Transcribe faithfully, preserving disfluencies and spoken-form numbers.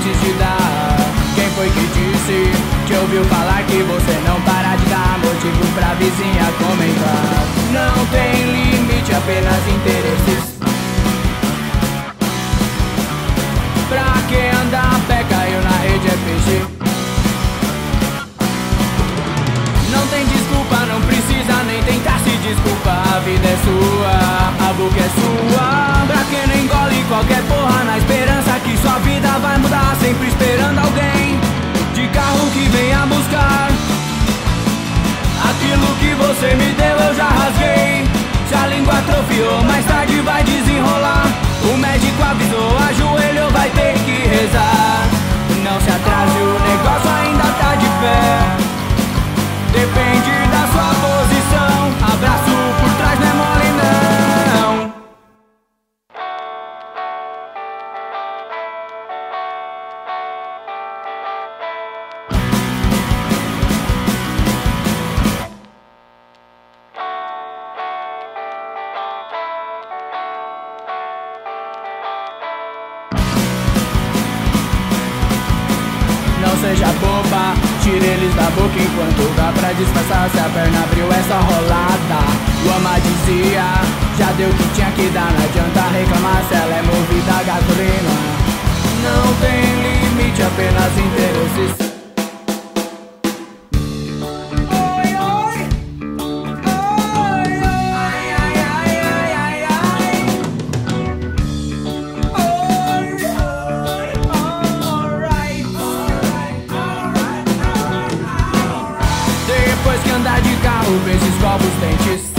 antes de dar. Quem foi que disse? Que ouviu falar que você não para de dar motivo pra vizinha comentar. Não tem limite, apenas interesses. Pra quem anda a pé, caiu na rede, é peixe. Não tem desculpa, não precisa nem tentar se desculpar. A vida é sua, a boca é sua. Pra quem não engole qualquer porra na esperança que sua vida vai mudar, sempre esperando alguém de carro que venha buscar aquilo que você me deu, eu já rasguei. Se a língua atrofiou, mais tarde vai desenrolar. O médico avisou, ajoelhou, vai ter que rezar. Não se atrase, o negócio ainda tá de pé. Depende da sua posição. Abraço por trás, não é mole não. Não seja boba, tire eles da boca enquanto dá pra disfarçar. Se a perna abriu essa rolada, o ama dizia, já deu o que tinha que dar. Não adianta reclamar se ela é movida a gasolina. Não tem limite, apenas interesses. Depois que andar de carro, vê se escova os dentes.